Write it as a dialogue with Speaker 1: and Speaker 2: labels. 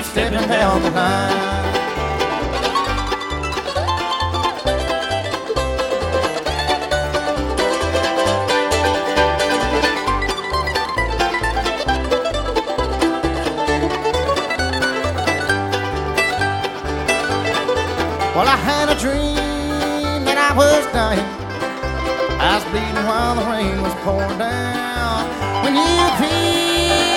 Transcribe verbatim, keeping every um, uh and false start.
Speaker 1: stepping down the line. Well, I had a dream that I was dying. I was bleeding while the rain was pouring down. When you peed